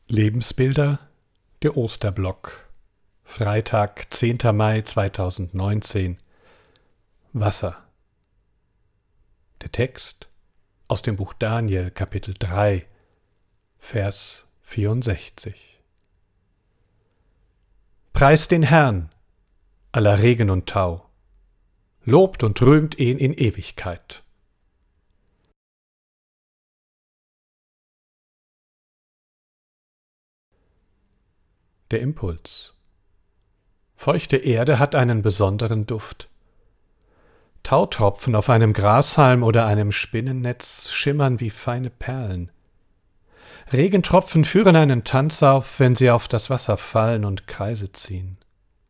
Lebensbilder, der Osterblock. Freitag, 10. Mai 2019. Wasser. Der Text aus dem Buch Daniel, Kapitel 3, Vers 64. Preist den Herrn, aller Regen und Tau, lobt und rühmt ihn in Ewigkeit. Der Impuls. Feuchte Erde hat einen besonderen Duft. Tautropfen auf einem Grashalm oder einem Spinnennetz schimmern wie feine Perlen. Regentropfen führen einen Tanz auf, wenn sie auf das Wasser fallen und Kreise ziehen.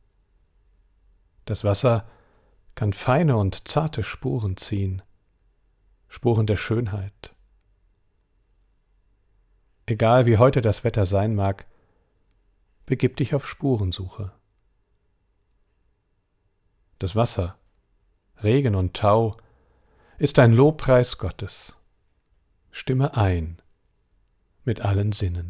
Das Wasser kann feine und zarte Spuren ziehen, Spuren der Schönheit. Egal wie heute das Wetter sein mag, begib dich auf Spurensuche. Das Wasser, Regen und Tau ist ein Lobpreis Gottes. Stimme ein mit allen Sinnen.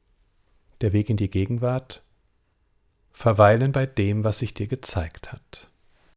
Der Weg in die Gegenwart: Verweilen bei dem, was sich dir gezeigt hat.